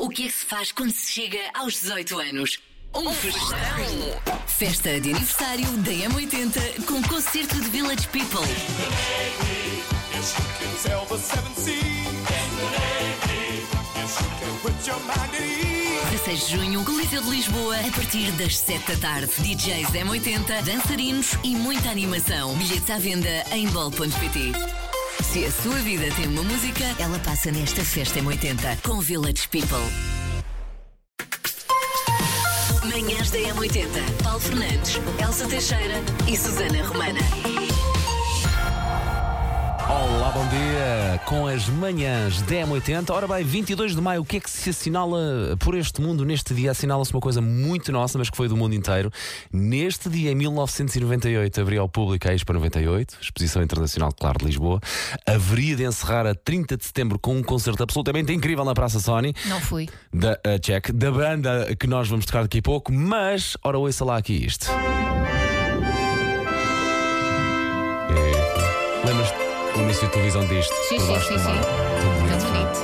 O que é que se faz quando se chega aos 18 anos? Um festão! Festa de aniversário da M80 com concerto de Village People. 16 de junho, Coliseu de Lisboa, a partir das 7 da tarde. DJs M80, dançarinos e muita animação. Bilhetes à venda em bol.pt. Se a sua vida tem uma música, ela passa nesta festa M80 com Village People. Manhãs da M80. Paulo Fernandes, Elsa Teixeira e Susana Romana. Olá, bom dia, com as manhãs da M80. Ora bem, 22 de maio, o que é que se assinala por este mundo? Neste dia assinala-se uma coisa muito nossa, mas que foi do mundo inteiro. Neste dia, em 1998, abriu ao público a Expo 98, Exposição Internacional, claro, de Lisboa. Haveria de encerrar a 30 de setembro com um concerto absolutamente incrível na Praça Sony. Não fui. Da Check, da banda que nós vamos tocar daqui a pouco, mas, ora, ouça lá aqui isto. Lembras-te? O início de televisão disto. Sim. Tão bonito.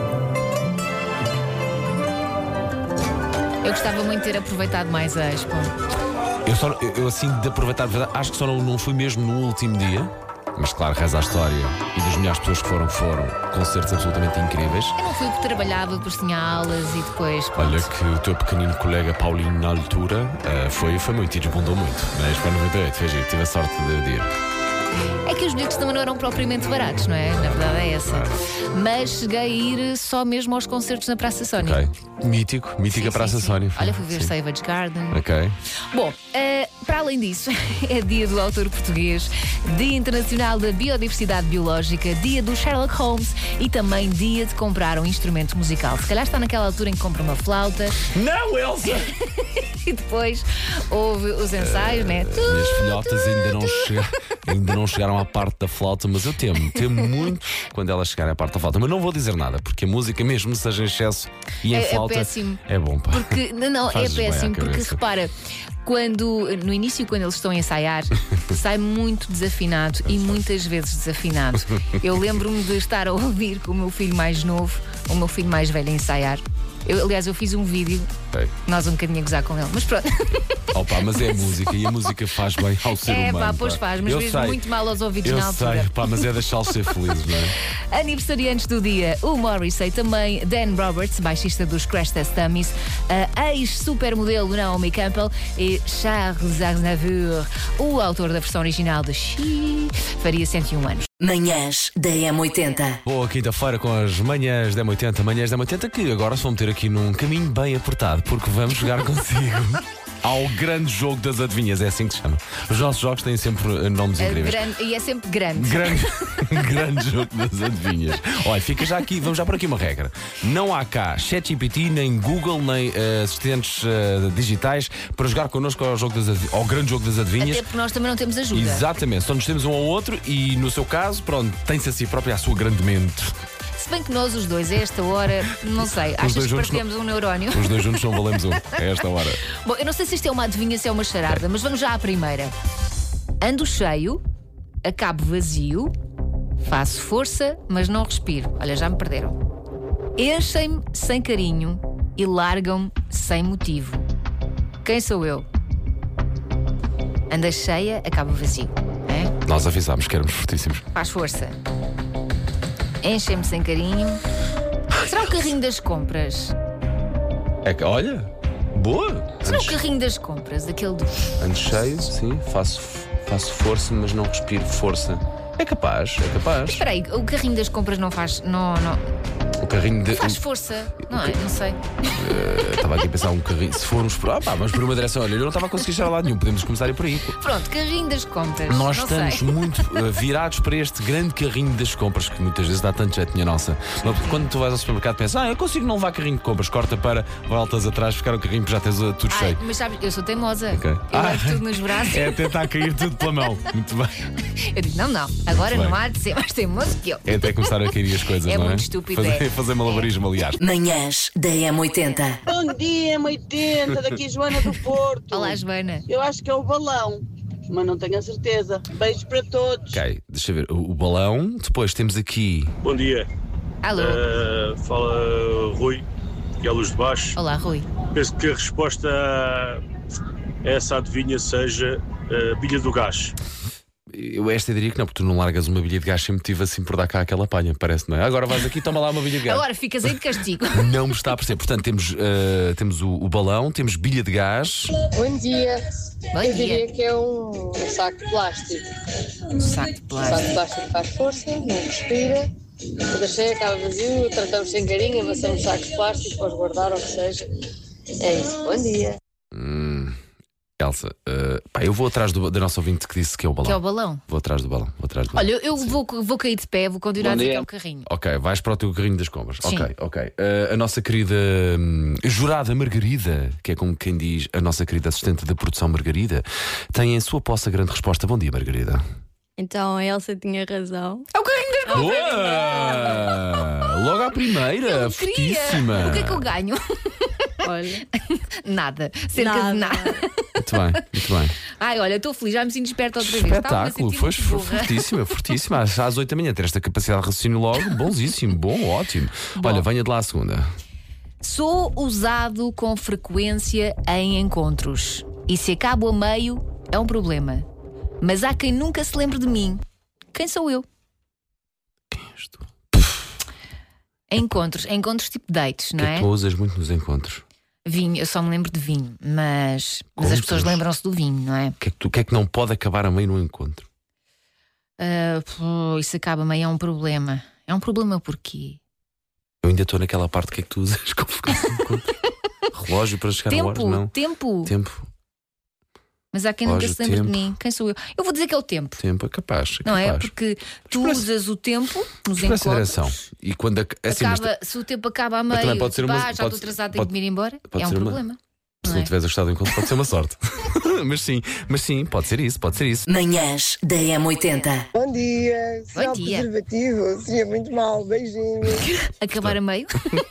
Eu gostava muito de ter aproveitado mais a Expo. Eu assim, de aproveitar, acho que só não fui mesmo no último dia. Mas claro, reza a história. E das milhares de pessoas que foram concertos absolutamente incríveis. Eu não fui porque trabalhava, depois tinha aulas e depois. Pronto. Olha que o teu pequenino colega Paulinho, na altura, foi muito e desbundou muito. Na Expo 98, fez giro, tive a sorte de ir. É que os bilhetes também não eram propriamente baratos, não é? Na verdade é essa. Mas cheguei a ir só mesmo aos concertos na Praça Sony. Ok. Mítica Praça Sony. Olha, fui ver Savage Garden. Ok. Bom, para além disso, é dia do autor português, Dia Internacional da Biodiversidade Biológica, dia do Sherlock Holmes e também dia de comprar um instrumento musical. Se calhar está naquela altura em que compra uma flauta. Não, Elsa! E depois houve os ensaios, né? Minhas filhotas ainda não chegaram à parte da flauta, mas eu temo muito quando elas chegarem à parte da flauta. Mas não vou dizer nada, porque a música, mesmo seja em excesso e em flauta, é péssimo. É bom, pá. Porque, não, é péssimo, porque repara, no início, quando eles estão a ensaiar, sai muito desafinado e muitas vezes desafinado. Eu lembro-me de estar a ouvir com o meu filho mais novo, o meu filho mais velho a ensaiar. Aliás, eu fiz um vídeo, nós um bocadinho a gozar com ele, mas pronto. Opa, mas é música e a música faz bem ao ser humano. É pá, pois faz, mas mesmo muito mal aos ouvidos na altura. Eu sei, pá, mas é deixá-los ser felizes, não é? Aniversariantes do dia, o Morrissey também, Dan Roberts, baixista dos Crash Test Dummies, a ex-supermodelo Naomi Campbell e Charles Aznavour, o autor da versão original de She, faria 101 anos. Manhãs da M80. Boa quinta-feira com as manhãs da M80. Manhãs da M80 que agora se vão meter aqui num caminho bem apertado, porque vamos jogar consigo ao grande jogo das adivinhas, é assim que se chama. Os nossos jogos têm sempre nomes incríveis. E é sempre grande. Grande jogo das adivinhas. Olha, fica já aqui, vamos já por aqui uma regra. Não há cá ChatGPT, nem Google, nem assistentes digitais para jogar connosco ao grande jogo das adivinhas. Até porque nós também não temos ajuda. Exatamente, só nos temos um ao outro e no seu caso, pronto, tem-se a si própria a sua grande mente. Se bem que nós os dois, a esta hora, não sei, achas que partilhamos um neurónio? Os dois juntos não valemos um, a esta hora. Bom, eu não sei se isto é uma adivinha, se é uma charada, mas vamos já à primeira. Ando cheio, acabo vazio, faço força, mas não respiro. Olha, já me perderam. Enchem-me sem carinho e largam-me sem motivo. Quem sou eu? Anda cheia, acabo vazio. É? Nós avisámos que éramos fortíssimos. Faz força. Enchem-me sem carinho. Será o carrinho das compras? É que, olha, boa! Será o carrinho das compras? Aquele do... Ando cheio, sim, faço força, mas não respiro força. É capaz. Mas espera aí, o carrinho das compras não faz... Não. O carrinho de... Faz força, não é? Não sei. Estava aqui a pensar um carrinho. Se formos por... vamos por uma direção. Olha, eu não estava a conseguir chegar a lado nenhum. Podemos começar a ir por aí. Pronto, carrinho das compras. Nós não estamos sei. muito virados para este grande carrinho das compras, que muitas vezes dá tanto jeito, minha nossa. Quando tu vais ao supermercado pensas, eu consigo não levar carrinho de compras. Corta para voltas atrás, ficar o carrinho, já tens tudo cheio. Mas sabes, eu sou teimosa. Okay. Eu levo tudo nos braços. É tentar cair tudo pela mão. Muito bem. Eu digo, não, agora não há de ser mais teimoso que eu. É até começar a cair as coisas, não é? É muito estúpido. Fazer malabarismo, aliás. Manhãs da M80. Bom dia, M80, daqui Joana do Porto. Olá, Joana. Eu acho que é o balão, mas não tenho a certeza. Beijos para todos. Ok, deixa eu ver. O balão, depois temos aqui. Bom dia. Alô. Fala Rui, aqui à Luz de Baixo. Olá, Rui. Penso que a resposta a essa adivinha seja a bilha do gás. Eu diria que não, porque tu não largas uma bilha de gás sem motivo assim por dar cá aquela palha, parece, não é? Agora vais aqui, toma lá uma bilha de gás. Agora ficas aí de castigo. Não me está a perceber. Portanto, temos o balão, temos bilha de gás. Bom dia. Bom Eu dia. diria que é um saco de plástico. Um saco de O saco plástico. de plástico faz força, não respira. Toda cheia, acaba vazio, tratamos sem carinho, amassamos sacos de plástico para os guardar ou o que seja. É isso. Bom dia. Elsa, eu vou atrás da nossa ouvinte que disse que é o balão. Que é o balão. Vou atrás do balão. Olha, eu vou cair de pé, vou continuar a dizer que é o carrinho. Ok, vais para o teu carrinho das compras. Sim. Ok. A nossa querida jurada Margarida, que é como quem diz a nossa querida assistente da produção Margarida, tem em sua posse a grande resposta. Bom dia, Margarida. Então a Elsa tinha razão. É o carrinho das compras. Boa! Logo à primeira, Eu queria. fortíssima. O que é que eu ganho? Olha, Nada. Cerca de nada. Muito bem. Ai, olha, estou feliz, já me sinto esperta outra vez. Espetáculo, foi Estava-me a sentir muito burra. fortíssima. Às 8 da manhã ter esta capacidade de raciocínio logo, bonzíssimo, bom, ótimo. Olha, venha de lá a segunda. Sou usado com frequência em encontros. E se acabo a meio, é um problema. Mas há quem nunca se lembre de mim. Quem sou eu? Quem és tu? Encontros tipo dates, O não que é é? que tu usas muito nos encontros? Vinho, eu só me lembro de vinho, mas as Encontros? pessoas lembram-se do vinho, não é? O que é que não pode acabar a meio no encontro? Isso acaba meio é um problema. É um problema porquê? Eu ainda estou naquela parte que é que tu usas com frequência no encontro. Relógio para chegar a horas? Não. Tempo. Mas há quem nunca Relógio, se lembre de tempo. mim. Quem sou eu? Eu vou dizer que é o tempo. Tempo é capaz. Não é? Porque tu usas o tempo nos Consideração. encontros. E quando Se o tempo acaba a Mas também meio, pode ser tipo, uma- já estou pode- atrasado, tenho pode- que me ir embora. pode É um ser uma- problema. se não não é? tiveres gostado do encontro, pode ser uma sorte. mas sim, pode ser isso. Manhãs da M80. Bom dia. Bom dia. Preservativo seria muito mal. Beijinhos. Acabar a meio.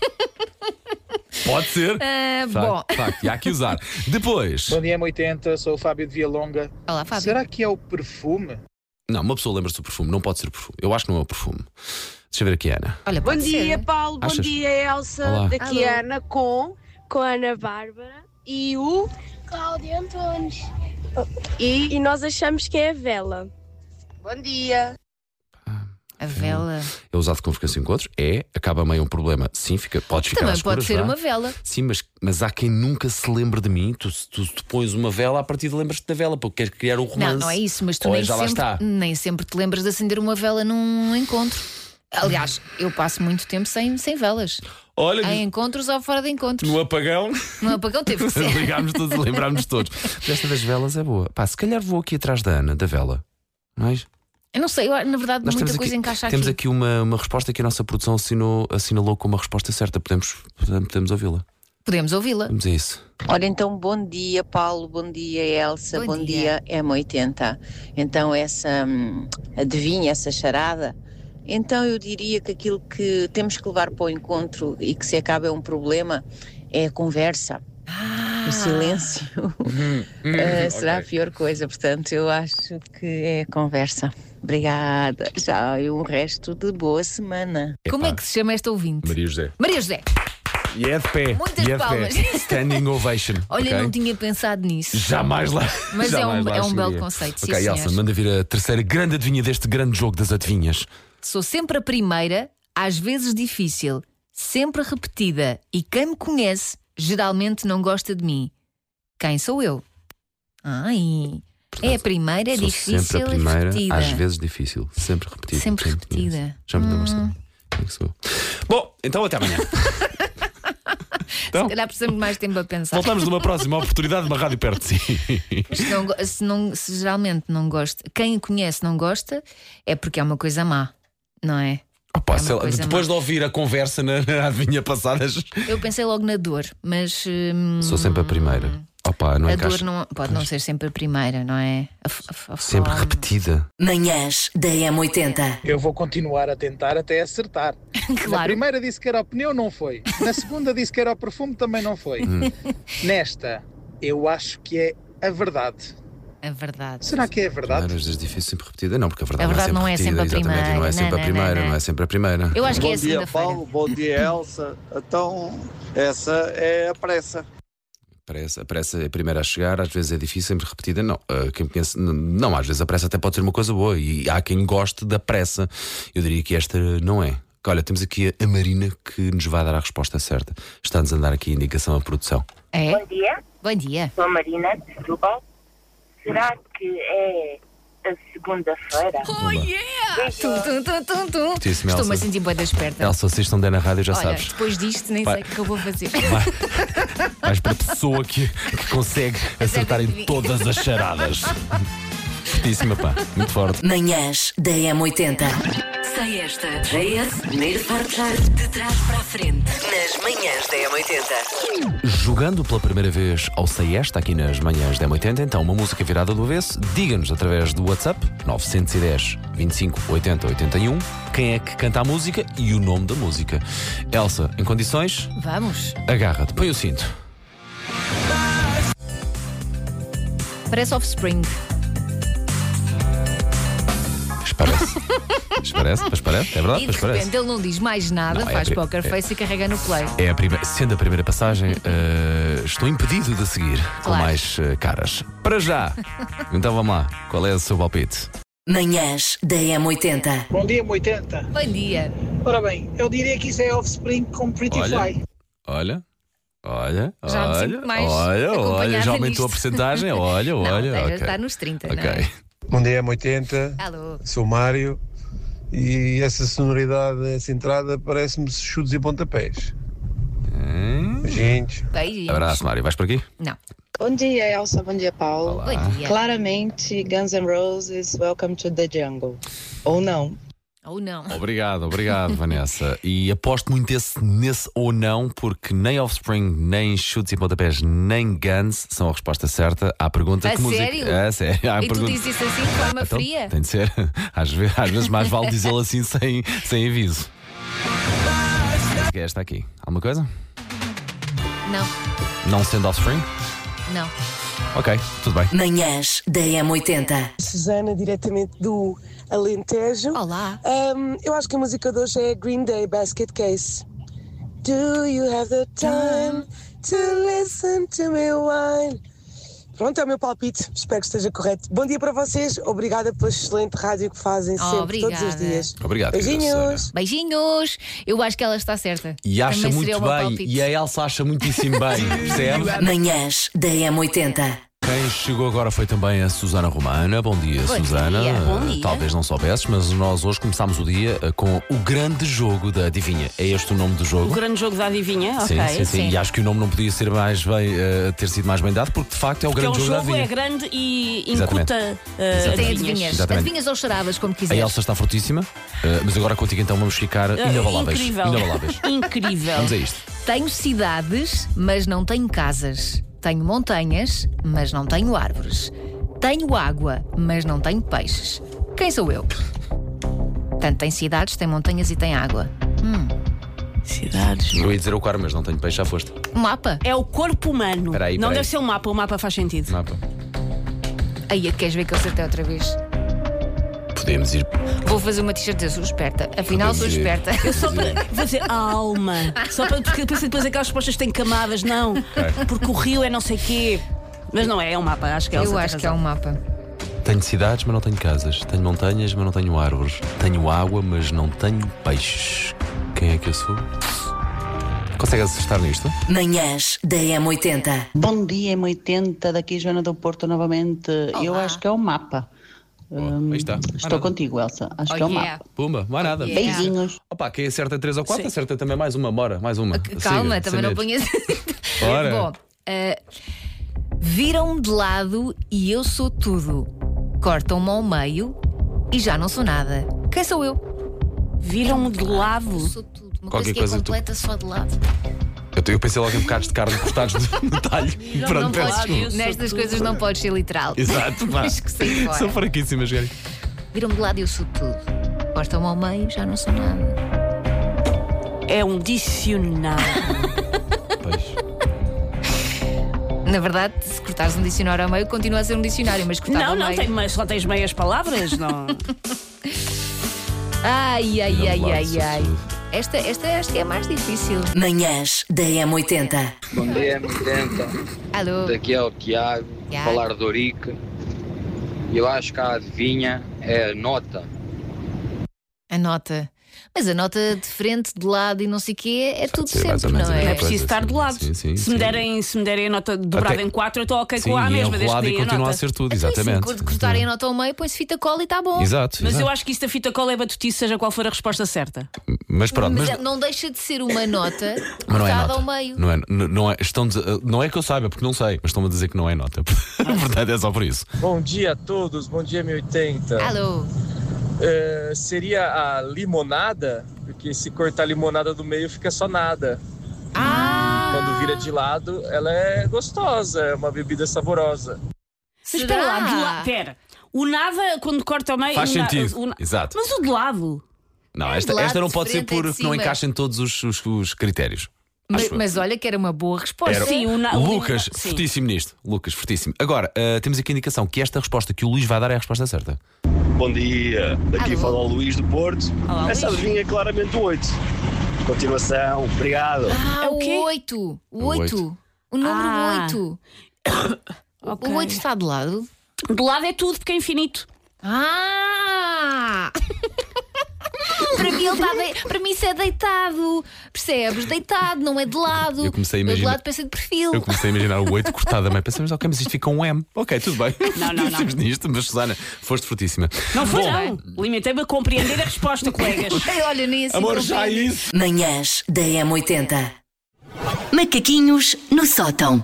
Pode ser. Bom. Facto, e há que usar. Depois. Bom dia, M80, sou o Fábio de Vialonga. Olá, Fábio. Será que é o perfume? Não, uma pessoa lembra-se do perfume, não pode ser perfume. Eu acho que não é o perfume. Deixa eu ver aqui, Ana. Olha, Bom pode dia, ser. Paulo. Bom Achas? dia, Elsa. Olá. Daqui Alô. a Ana com a Ana Bárbara e o. Cláudia Antunes. E. E nós achamos que é a vela. Bom dia. A vela. É usado com frequência em encontros? Acaba meio um problema. Sim, podes ficar Também às pode escuras, ser vá. uma vela. Sim, mas há quem nunca se lembre de mim. Tu pões uma vela, a partir de lembras-te da vela, porque queres criar um romance. Não é isso, mas tu Ou nem já lá está. sempre te lembras de acender uma vela num encontro. Aliás, eu passo muito tempo sem velas. Olha, Em encontros ou fora de encontros. no apagão, No apagão teve que ser. ligámos todos, lembrámos todos. Esta das velas é boa. Pá, se calhar vou aqui atrás da Ana, da vela. Não é? Eu não sei, na verdade, Nós muita temos coisa aqui, encaixa temos aqui. aqui uma resposta que a nossa produção assinalou como uma resposta certa. Podemos ouvi-la. Podemos ouvi-la. Vamos a isso. Ora, então, bom dia, Paulo, bom dia, Elsa, Bom bom dia. dia, M80. Então, essa adivinha, essa charada, então eu diria que aquilo que temos que levar para o encontro e que se acaba é um problema é a conversa. O silêncio será a pior coisa, portanto, eu acho que é a conversa. Obrigada, já e um resto de boa semana. Como é que se chama esta ouvinte? Maria José. Maria José. E é de pé. Muitas e é de palmas. pé. Standing ovation. Olha, ok? não tinha pensado nisso. Jamais lá. Mas jamais é lá um belo chegaria. conceito, sim, Ok, senhores. Elsa, manda vir a terceira grande adivinha deste grande jogo das adivinhas. Sou sempre a primeira, às vezes difícil, sempre repetida, e quem me conhece geralmente não gosta de mim. Quem sou eu? Ai, é a primeira, é Sou difícil sempre a e primeira, repetida. às vezes difícil, sempre repetida. Sempre Quem me repetida. conhece? Já me deu bastante. Quem é que sou? Bom, então até amanhã. Então, Se calhar precisamos de mais tempo a pensar. voltamos numa próxima oportunidade de uma rádio perto de si. Se geralmente não gosta, quem conhece não gosta, é porque é uma coisa má, não é? Opa, É uma sei lá, coisa depois má. de ouvir a conversa na adivinha passada, Eu pensei logo na dor, mas sou sempre a primeira. Opa, não a encaixa. dor não, pode não ser sempre a primeira, não é? Sempre forma. repetida. Manhãs da M80. Eu vou continuar a tentar até acertar. Na Claro. primeira disse que era o pneu, não foi. Na segunda disse que era o perfume, também não foi. Nesta, eu acho que é a verdade. É verdade. Será que é verdade? Várias vezes difícil, sempre repetida. Não, porque a verdade, A verdade não é sempre repetida. sempre a Exatamente, não é primeira. sempre a primeira, não é sempre a primeira. Eu acho que é a Bom dia, segunda-feira. Paulo. Bom dia, Elsa. Então, essa é a pressa. A pressa é a primeira a chegar, às vezes é difícil, sempre repetida. Não, quem conhece, não, às vezes a pressa até pode ser uma coisa boa e há quem goste da pressa. Eu diria que esta não é. Olha, temos aqui a Marina que nos vai dar a resposta certa. Está-nos a dar aqui a indicação à produção. É? Bom dia, Bom dia. sou a Marina de Setúbal. Será que é a segunda-feira? Oh yeah! Tum. Fortíssimo, Estou-me a Elsa. sentir bué da esperta. Elsa, se isto não der na rádio, já Olha, sabes. depois disto nem sei o que eu vou fazer. Vais para a pessoa que consegue acertar em todas as charadas. Fortíssima, pá. Muito forte. Manhãs da M80. Sei esta. JS, primeiro forjar de trás para a frente. Nas manhãs da M80. Jogando pela primeira vez ao Sei Esta, aqui nas manhãs da M80, então uma música virada do avesso, diga-nos através do WhatsApp 910 25 80 81 quem é que canta a música e o nome da música. Elsa, em condições? Vamos. Agarra-te, põe o cinto. Parece Offspring. Parece, é verdade, E de repente ele não diz mais nada, Não, é faz a poker face e carrega no play. É sendo a primeira passagem, estou impedido de seguir com Claro. mais caras. Para já! Então vamos lá, qual é o seu palpite? Manhãs da M80. Bom dia, M80. Bom dia. Ora bem, eu diria que isso é Offspring com Pretty Fly. Olha, Já me sinto mais acompanhada já aumentou a nisto. porcentagem, olha. Já ok. está nos 30, não Ok. é? Bom dia, M80. Alô. Sou Mário e essa sonoridade, essa entrada, parece-me chutes e pontapés. Beijinhos. Beijinhos. Abraço, Mário. Vais por aqui? Não. Bom dia, Elsa. Bom dia, Paulo. Olá. Bom dia. Claramente, Guns N' Roses, Welcome to the Jungle. Ou não. Ou não. Obrigado, Vanessa. E aposto muito nesse ou não, porque nem Offspring, nem Chutes e Pontapés, nem Guns são a resposta certa à pergunta A que música. sério? É sério. À E tu pergunta... dizes isso assim de forma Então, fria? tem de ser. Às vezes mais vale dizê-lo assim sem aviso. É esta aqui. Alguma coisa? Não, Não sendo Offspring? não. Ok, tudo bem. Manhãs da M80. Susana, diretamente do Alentejo. Olá. Eu acho que a música de hoje é Green Day, Basket Case. Do you have the time to listen to me whine? Pronto, é o meu palpite. Espero que esteja correto. Bom dia para vocês. Obrigada pela excelente rádio que fazem sempre, todos os dias. Obrigado. Beijinhos. Beijinhos. Eu acho que ela está certa. E acha Também muito seria o meu bem. palpite. E a Elsa acha muitíssimo bem. Percebe? Manhãs da M80. Quem chegou agora foi também a Susana Romana. Bom dia, Bom Susana. dia. Bom dia. Talvez não soubesses, mas nós hoje começámos o dia com o grande jogo da Adivinha. É este o nome do jogo? O grande jogo da adivinha? Sim, Ok. sim. E acho que o nome não podia ser mais bem, ter sido mais bem dado, porque de facto é o Porque grande o jogo da jogo adivinha. é grande e Exatamente. incuta Tem adivinhas. adivinhas. Exatamente. Adivinhas ou charadas, como A quiseres. Elsa está fortíssima, mas agora contigo então vamos ficar inabaláveis. Incrível. Inabaláveis. Incrível. Vamos a isto. Tenho cidades, mas não tenho casas. Tenho montanhas, mas não tenho árvores. Tenho água, mas não tenho peixes. Quem sou eu? Portanto, tem cidades, tem montanhas e tem água. Cidades. Eu ia dizer o quadro, mas não tenho peixe, já foste. Um mapa. É o corpo humano. Peraí, Não peraí. deve ser um mapa, o mapa faz sentido. Mapa. Aí, queres ver que eu acertei outra vez? Podemos ir. Vou fazer uma t-shirt, eu sou esperta. Afinal, sou Podemos ir. esperta. Eu só para. Vou dizer alma. Só para. Porque depois aquelas respostas têm camadas, não. Porque o rio é não sei quê. Mas não é, é um mapa, acho que é Eu acho que é um mapa. Tenho cidades, mas não tenho casas. Tenho montanhas, mas não tenho árvores. Tenho água, mas não tenho peixes. Quem é que eu sou? Consegue acertar nisto? Manhãs da M80. Bom dia, M80, daqui Joana do Porto novamente. Eu acho que é o mapa. Aí está. Estou contigo, Elsa. Acho que é o mapa. Pumba, mais nada. Beijinhos. Opa, quem acerta 3 ou 4, acerta também mais uma. Bora, mais uma. Calma, Siga, também não sem ponhas. Ora. Bom, viram-me de lado e eu sou tudo. Cortam-me ao meio e já não sou nada. Quem sou eu? Viram-me de lado. Sou tudo. Uma Qualquer coisa que é coisa completa só de lado. Eu pensei logo em bocados de carne cortados no talho. Não podes, nestas coisas não podes ser literal. Exato, pá. Tens que sair fora. São fraquíssimas, Gary. Viram-me de lado e eu sou tudo. Cortam-me ao meio, já não sou nada. É um dicionário. Na verdade, se cortares um dicionário ao meio, continua a ser um dicionário, mas cortado ao meio. Mas só tens meias palavras, não. Ai. Esta acho que é a mais difícil. Manhãs da M80. Bom dia, M80. Alô. Daqui é o Tiago, falar de Ourique. Eu acho que a adivinha é a nota. A nota. Mas a nota de frente, de lado e não sei o quê é tudo sempre, não é? Não é preciso estar de lado. Sim. Se me derem a nota dobrada em 4, eu estou ok com a mesma. Desde que e continua a ser tudo, exatamente. Se cortarem a nota ao meio, põe-se fita cola e está bom. Exato. Mas eu acho que isso da fita cola é batutice, seja qual for a resposta certa. Mas pronto. Mas não deixa de ser uma nota mas não é cortada nota. ao meio. Não é que eu saiba, porque não sei, mas estão-me a dizer que não é nota. Verdade, é só por isso. Bom dia a todos, bom dia M80. Alô. Seria a limonada, porque se cortar a limonada do meio fica só nada. Ah! E quando vira de lado, ela é gostosa, é uma bebida saborosa. Mas espera lá, pera. O nada, quando corta ao meio... Faz sentido, exato. Mas o de lado... Não, esta não pode ser porque não encaixa em todos os critérios. Mas olha que era uma boa resposta. Sim, Lucas, fortíssimo nisto. Lucas, fortíssimo. Agora, temos aqui a indicação que esta resposta que o Luís vai dar é a resposta certa. Bom dia, daqui fala o Luís do Porto. Olá, essa adivinha é claramente o 8. Continuação, obrigado. O 8. O 8. O número 8. Okay. O 8 está de lado? De lado é tudo, porque é infinito. Para mim isso é deitado. Percebes? Deitado, não é de lado. Eu comecei a imaginar. De lado pensa de perfil. Eu comecei a imaginar o 8 cortado a meio. Pensamos, ok, mas isto fica um M. Ok, tudo bem. Não. Pensamos nisto, mas Susana, foste fortíssima. Não foi, não. Limitei-me a compreender a resposta, colegas. Olha, nem assim. Amor, já isso. Manhãs da M80. Macaquinhos no sótão.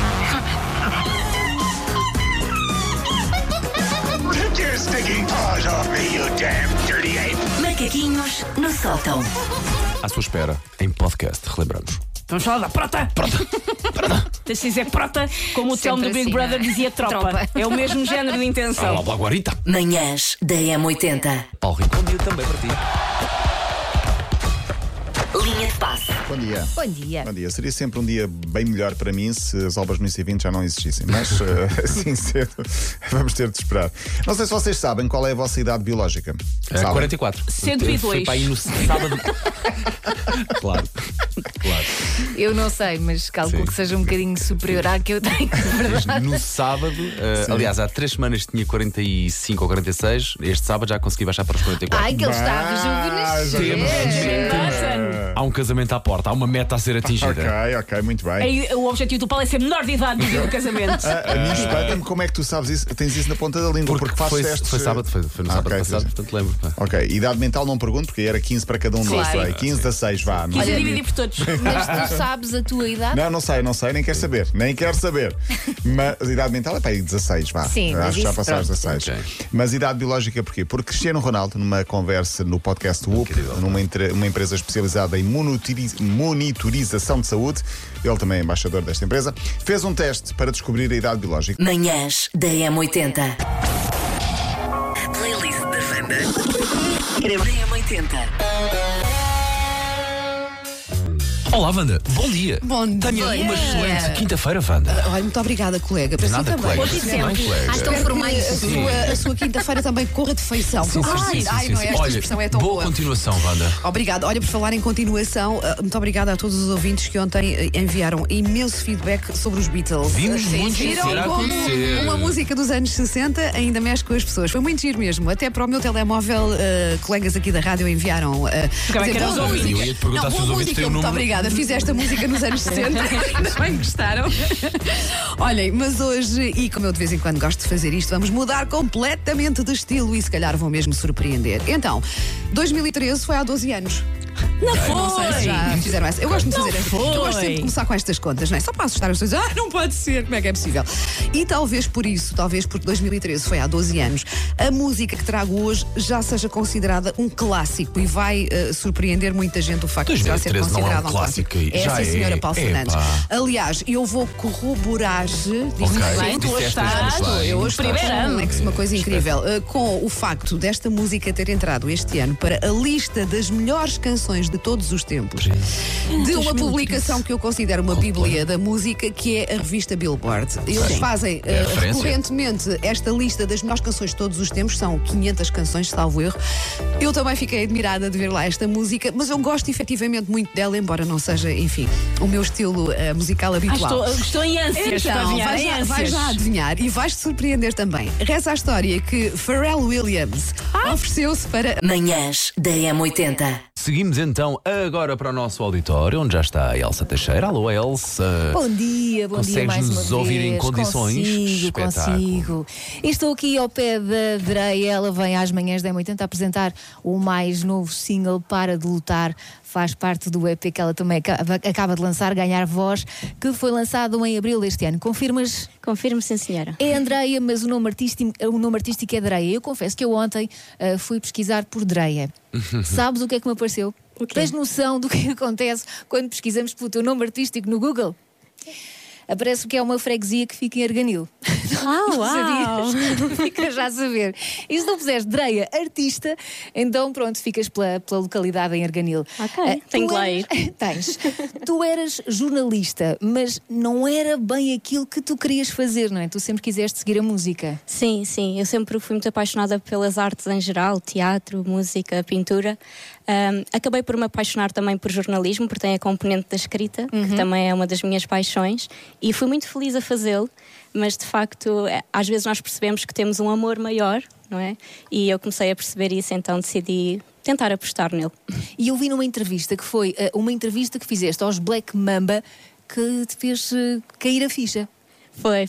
Macaquinhos no sótão. À sua espera, em podcast, relembramos. Vamos falar da prota. Tens de dizer prota, como o Telmo do Big Brother dizia tropa. É o mesmo género de intenção. Olá, Guarita. Manhãs da M80. Paulo Rico, bom dia também para ti. Linha de passe. Bom dia. Bom dia. Bom dia. Seria sempre um dia bem melhor para mim se as obras no IC20 já não existissem. Mas assim cedo vamos ter de esperar. Não sei se vocês sabem qual é a vossa idade biológica. 44. 102. Foi para aí no sábado. Claro. Eu não sei, mas calculo que seja um bocadinho superior à que eu tenho. No sábado, aliás, há 3 semanas tinha 45 ou 46. Este sábado já consegui baixar para os 44. Ai, que ele está rejuvenescer. Há um casamento à porta, há uma meta a ser atingida. Ok, muito bem. O objetivo do Paulo é ser menor de idade no dia do casamento. A mim espanta-me como é que tu sabes isso, tens isso na ponta da língua, porque fazes testes. Foi sábado, foi no sábado passado, portanto lembro. Ok, idade mental não pergunto, porque era 15 para cada um deles. 15 a 6, vá. 15 a dividir por todos. Mas tu sabes a tua idade? Não sei, nem quero saber. Mas a idade mental é para aí 16, vá. Sim, acho que já passaste 16. Okay. Mas idade biológica porquê? Porque Cristiano Ronaldo, numa conversa no podcast Whoop, numa empresa especializada em monitorização de saúde, ele também é embaixador desta empresa, fez um teste para descobrir a idade biológica. Manhãs da M80. A playlist da Wanda. M80. Olá, Wanda. Bom dia. Bom dia. Tenha uma excelente quinta-feira, Wanda. Olha, muito obrigada, colega. Para si também. Colega. Estão formais. A sua quinta-feira também corra de feição. Sim. Não é? Esta expressão é tão boa. Boa continuação, Wanda. Obrigada. Olha, por falar em continuação, muito obrigada a todos os ouvintes que ontem enviaram imenso feedback sobre os Beatles. Vimos muito viram como uma música dos anos 60 ainda mexe com as pessoas. Foi muito giro mesmo. Até para o meu telemóvel, colegas aqui da rádio enviaram. Eu ia te perguntar se os ouvintes têm o número. Muito obrigada. Fiz esta música nos anos 60. Ainda bem gostaram. Olhem, mas hoje, e como eu de vez em quando gosto de fazer isto, vamos mudar completamente de estilo e se calhar vão mesmo surpreender. Então, 2013 foi há 12 anos. Não sei se já fizeram essa. Eu gosto de fazer essa. Eu gosto sempre de começar com estas contas, não é? Só para assustar as pessoas. Não pode ser, como é que é possível? E talvez por isso, talvez porque 2013 foi há 12 anos, a música que trago hoje já seja considerada um clássico e vai surpreender muita gente o facto de já ser considerado um clássico. Já sim, senhora Paulo Fernandes. Aliás, eu vou corroborar. Eu hoje estou uma coisa incrível. Com o facto desta música ter entrado este ano para a lista das melhores canções canções de todos os tempos. De uma publicação que eu considero uma bíblia da música, que é a revista Billboard. Eles fazem recorrentemente esta lista das melhores canções de todos os tempos, são 500 canções, salvo erro. Eu também fiquei admirada de ver lá esta música, mas eu gosto efetivamente muito dela, embora não seja, enfim, o meu estilo musical habitual. Estou em ânsias para adivinhar. Vais já adivinhar e vais-te surpreender também. Reza a história que Pharrell Williams ofereceu-se para Manhãs da M80. Seguimos então agora para o nosso auditório, onde já está a Elsa Teixeira. Alô, Elsa. Bom dia mais uma vez. Consegues-nos ouvir em condições? Consigo. Estou aqui ao pé da Dreia, ela vem às manhãs da M80 apresentar o mais novo single, Para de Lutar. Faz parte do EP que ela também acaba de lançar, Ganhar Voz, que foi lançado em abril deste ano. Confirmas? Confirmo, sim, senhora. É Andreia, mas o nome artístico é Dreia. Eu confesso que eu ontem fui pesquisar por Dreia. Sabes o que é que me apareceu? Tens noção do que acontece quando pesquisamos pelo teu nome artístico no Google? Aparece que é uma freguesia que fica em Arganil. Não sabias? Ficas já a saber. E se não puseres Dreia, artista, então pronto, ficas pela localidade em Arganil. Ok, tenho que lá ir. Tens. Tu eras jornalista, mas não era bem aquilo que tu querias fazer, não é? Tu sempre quiseste seguir a música. Sim, eu sempre fui muito apaixonada pelas artes em geral, teatro, música, pintura. Acabei por me apaixonar também por jornalismo, porque tem a componente da escrita, que também é uma das minhas paixões, e fui muito feliz a fazê-lo, mas de facto às vezes nós percebemos que temos um amor maior, não é? E eu comecei a perceber isso, então decidi tentar apostar nele. E eu vi numa entrevista que foi uma entrevista que fizeste aos Black Mamba que te fez cair a ficha. Foi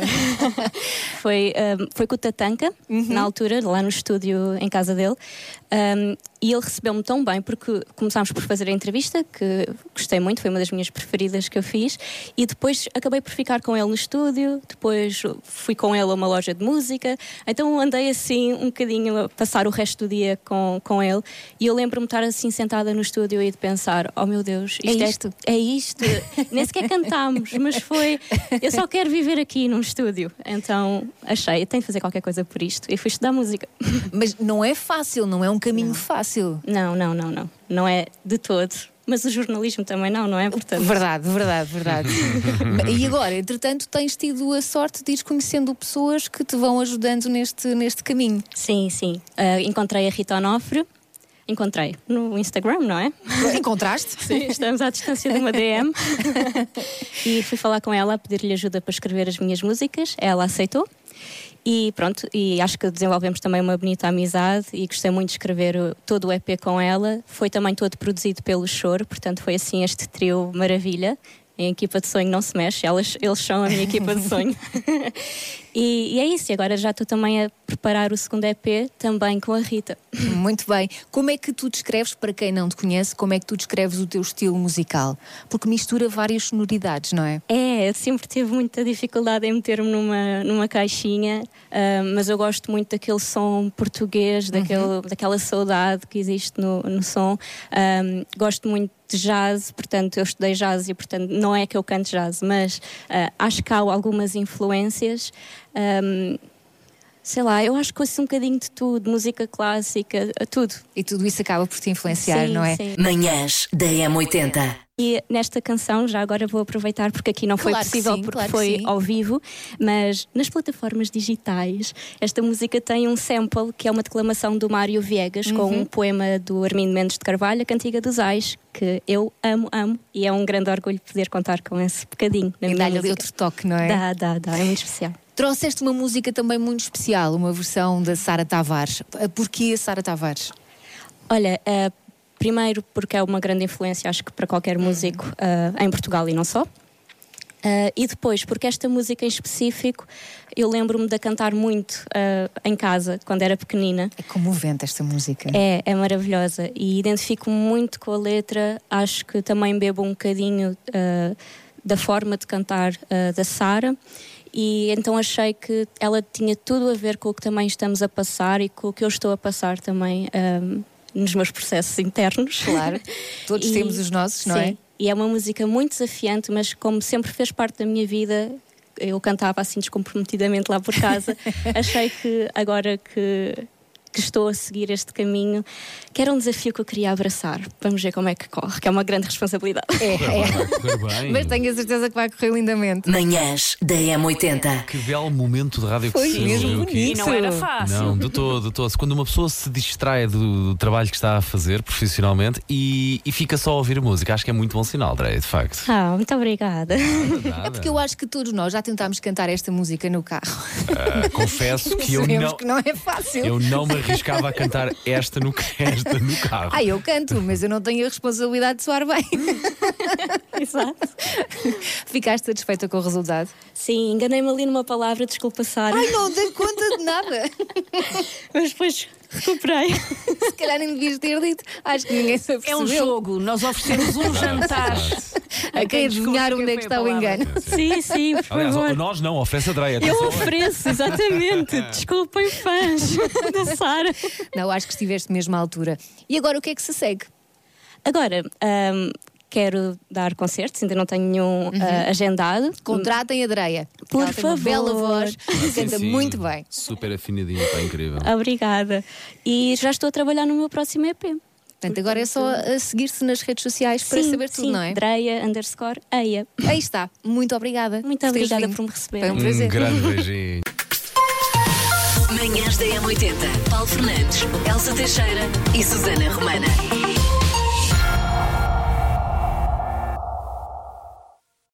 com o Tatanka, na altura, lá no estúdio em casa dele, e ele recebeu-me tão bem, porque começámos por fazer a entrevista, que gostei muito, foi uma das minhas preferidas que eu fiz, e depois acabei por ficar com ele no estúdio, depois fui com ele a uma loja de música, então andei assim um bocadinho a passar o resto do dia com ele, e eu lembro-me de estar assim sentada no estúdio e de pensar, oh meu Deus, isto é isto, nem sequer cantámos, mas eu só quero viver aqui num estúdio, então achei, tenho de fazer qualquer coisa por isto, e fui estudar música. Mas não é fácil, não é um caminho fácil. Não é de todo. Mas o jornalismo também não é? Portanto... Verdade. E agora, entretanto, tens tido a sorte de ir conhecendo pessoas que te vão ajudando neste caminho. Sim. Encontrei a Rita Onofre. Encontrei no Instagram, não é? Encontraste? Sim, estamos à distância de uma DM. E fui falar com ela a pedir-lhe ajuda para escrever as minhas músicas. Ela aceitou. E pronto, e acho que desenvolvemos também uma bonita amizade e gostei muito de escrever todo o EP com ela. Foi também todo produzido pelo Choro, portanto foi assim este trio maravilha. A equipa de sonho não se mexe, eles são a minha equipa de sonho. E é isso, e agora já estou também a preparar o segundo EP, também com a Rita. Muito bem. Como é que tu descreves, para quem não te conhece, como é que tu descreves o teu estilo musical? Porque mistura várias sonoridades, não é? Eu sempre tive muita dificuldade em meter-me numa caixinha, mas eu gosto muito daquele som português, daquela saudade que existe no som. Gosto muito de jazz, portanto eu estudei jazz e portanto não é que eu canto jazz, mas acho que há algumas influências, sei lá, eu acho que ouço um bocadinho de tudo, música clássica, tudo. E tudo isso acaba por te influenciar, não é? Sim. Manhãs da M80. E nesta canção, já agora vou aproveitar porque aqui não foi possível, porque foi ao vivo, mas nas plataformas digitais esta música tem um sample que é uma declamação do Mário Viegas com um poema do Armindo Mendes de Carvalho, A Cantiga dos Ais, que eu amo e é um grande orgulho poder contar com esse bocadinho na minha música. E dá-lhe outro toque, não é? Dá, é muito especial. Trouxeste uma música também muito especial, uma versão da Sara Tavares. Porquê a Sara Tavares? Olha, primeiro porque é uma grande influência, acho que para qualquer músico em Portugal e não só. E depois porque esta música em específico eu lembro-me de a cantar muito em casa, quando era pequenina. É comovente esta música. É maravilhosa e identifico-me muito com a letra. Acho que também bebo um bocadinho da forma de cantar da Sara. E então achei que ela tinha tudo a ver com o que também estamos a passar e com o que eu estou a passar também nos meus processos internos. Claro, todos temos os nossos, não é? E é uma música muito desafiante, mas como sempre fez parte da minha vida, eu cantava assim descomprometidamente lá por casa. Achei que agora que que estou a seguir este caminho, que era um desafio que eu queria abraçar. Vamos ver como é que corre, que é uma grande responsabilidade. Mas tenho a certeza que vai correr lindamente. Manhãs da M80. Que belo momento de rádio que Foi se mesmo ouviu aqui. bonito. E não era fácil. Não, de todo. Quando uma pessoa se distrai do trabalho que está a fazer profissionalmente e fica só a ouvir a música, acho que é muito bom sinal, Andréia, de facto. Muito obrigada. É porque eu acho que todos nós já tentámos cantar esta música no carro. Confesso que eu Sabemos que não é fácil. Eu não me arriscava a cantar esta no carro. Eu canto, mas eu não tenho a responsabilidade de soar bem. Exato. Ficaste satisfeita com o resultado? Sim, enganei-me ali numa palavra, desculpa, Sara. Não dei conta de nada. Mas depois recuperei. Se calhar nem devias ter dito. Acho que ninguém se apercebeu. É um jogo, nós oferecemos um jantar. A quem adivinhar onde é que está o engano. Sim, por Aliás, favor. nós não, oferece a Andréia. Eu ofereço, exatamente. Desculpem, fãs da Sara. Não, acho que estiveste mesmo à altura. E agora o que é que se segue? Agora, quero dar concertos, ainda não tenho nenhum agendado. Contratem a Andréia. Por Ela tem uma favor. bela voz e canta Sim. muito bem. Super afinadinha, está incrível. Obrigada. E já estou a trabalhar no meu próximo EP. Portanto, agora é só a seguir-se nas redes sociais para saber tudo, não é? Dreia_Eia. Aí está. Muito obrigada. Muito obrigada por me receber. Foi um prazer. Grande beijinho. Manhãs da M80. Paulo Fernandes, Elsa Teixeira e Susana Romana.